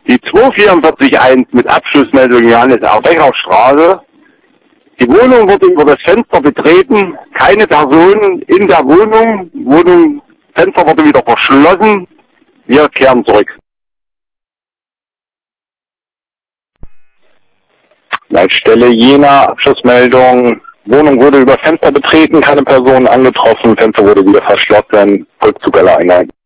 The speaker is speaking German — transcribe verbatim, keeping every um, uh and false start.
Die zwei vier vier eins mit Abschlussmeldung Johannes-Erbecher-Straße. Die Wohnung wurde über das Fenster betreten, keine Person in der Wohnung. Wohnung, Fenster wurde wieder verschlossen. Wir kehren zurück. Leitstelle Jena, Abschlussmeldung. Wohnung wurde über Fenster betreten, keine Person angetroffen, Fenster wurde wieder verschlossen. Rückzug aller Einheiten.